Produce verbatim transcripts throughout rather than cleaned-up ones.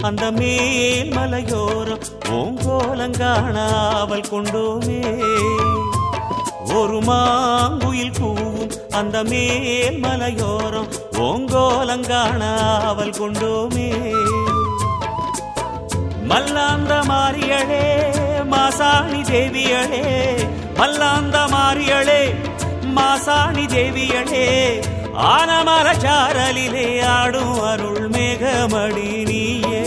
அந்த மேல் மலையோரம் ஓங்கோலங்காணாவல் கொண்டோமே. ஒரு மாங்குயில் கூவும் அந்த மேல் மலையோரம் ஓங்கோலங்காணாவல் கொண்டோமே. மல்லாந்த மாரியளே மாசாணி தேவியளே, மல்லாந்த மாரியளே மாசாணி தேவியளே, ஆனமர சாரலிலே ஆடும் அருள் மேகமடி நீயே.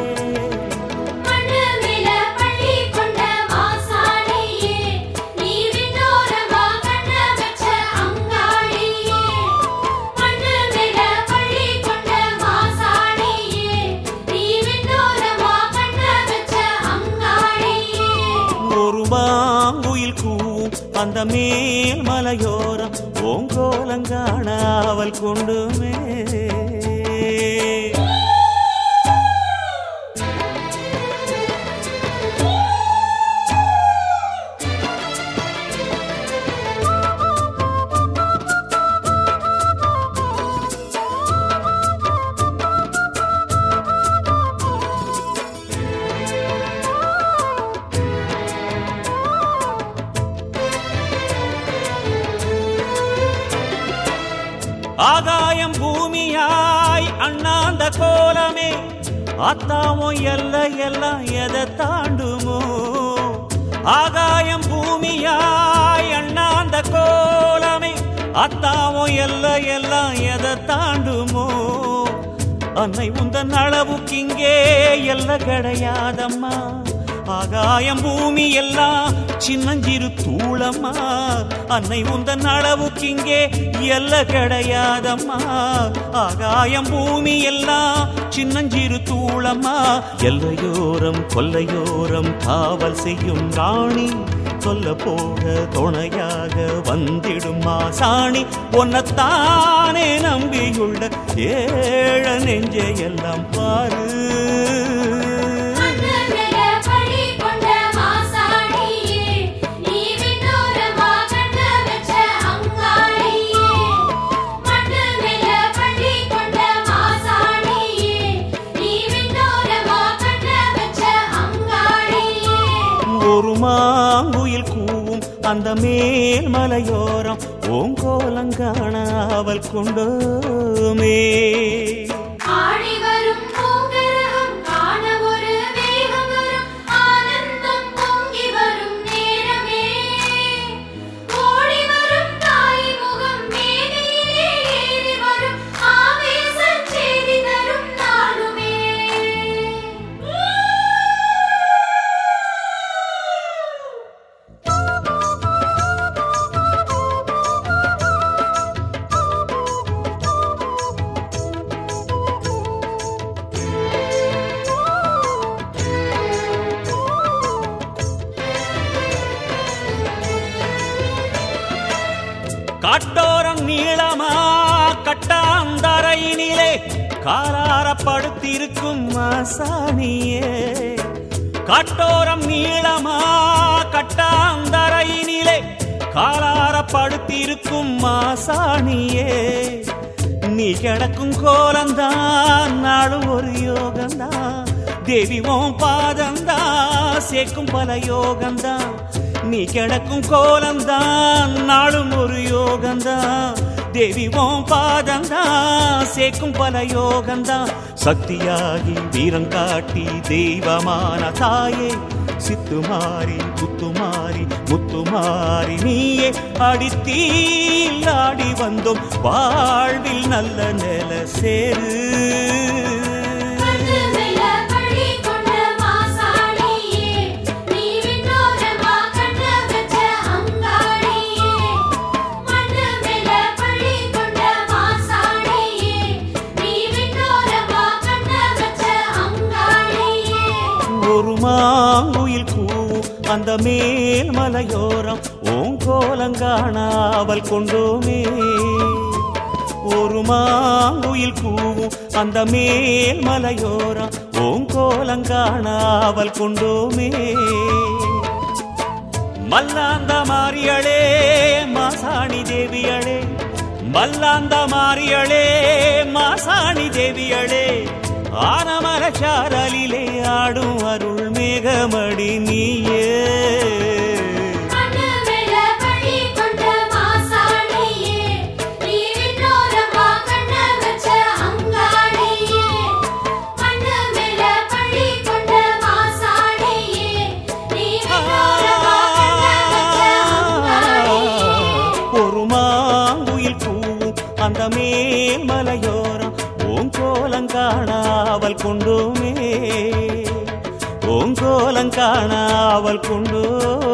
மாங்குயில் கூவும் அந்த மேல் மலையோரம் ஓங்கோலங்காணாவல் கொண்டுமே. ஆகாயம் பூமியாய் அண்ணாந்த கோலமே, அத்தாமோ எல்ல எல்லாம் எதை தாண்டுமோ. ஆகாயம் பூமியாய் அண்ணாந்த கோலமே, அத்தாமோ எல்ல எல்லாம் எதை தாண்டுமோ. அன்னை உந்தன் அளவுக்கிங்கே எல்ல கிடையாதம்மா. ஆகாயம் பூமி எல்லாம் சின்னஞ்சிறு தூளம்மா. அன்னை உந்தன் அளவுக்கிங்கே எல்ல கிடையாதம்மா. ஆகாயம் பூமி எல்லாம் சின்னஞ்சிறு தூளம்மா. எல்லையோரம் கொல்லையோரம் காவல் செய்யும் ராணி, சொல்ல போக துணையாக வந்திடும் மாசாணி. உன்னைத்தானே நம்பியுள்ள ஏழ நெஞ்சையெல்லாம் பாரு. ஒரு மாங்குயில் கூவும் அந்த மேல் மலையோரம் ஓங்கோலங்காணாவல் கொண்டோமே. காட்டோரம் நீளமா கட்டாந்தரையினிலே காராரப்படுத்திருக்கும் மாசாணியே. காட்டோரம் நீளமா கட்டாந்தரையினிலே காராரப்படுத்திருக்கும் மாசாணியே. நீ கிடக்கும் கோலந்தான் நாளும் ஒரு யோகந்தான். தேவி ஓம் பாதந்தான் சேர்க்கும் பல யோகந்தான். நீ கிடக்கும் கோலந்தான் நாளும் ஒரு யோகந்தான். தேவி ஓம் பாதந்தான் சேர்க்கும் பல யோகந்தான். சக்தியாகி வீரங்காட்டி தெய்வமான தாயே, சித்துமாரி குத்துமாரி முத்துமாரி நீயே. அடித்தீல் ஆடி வந்தோம் வாழ்வில் நல்ல நில சேரு. ஒரு மாங்குயில் கூவும் அந்த மேல் மலையோரம் ஓங்கோலங்காணாவல் கொண்டோமே. ஒரு மாங்குயில் கூவும் அந்த மேல் மலையோரம் ஓங்கோலங்காணாவல் கொண்டோமே. மல்லாந்த மாரியளே மாசாணி தேவியளே, மல்லாந்த மாரியளே மாசாணி தேவியளே, ஆன வானமரச்சாரலிலே ஆடும் அருள் மேகமடி நீயே அந்த மேல் மலையோரம் ஓங்கோலங்காணாவல் கொண்டோமே ஓங்கோலங்காணாவல் கொண்டோ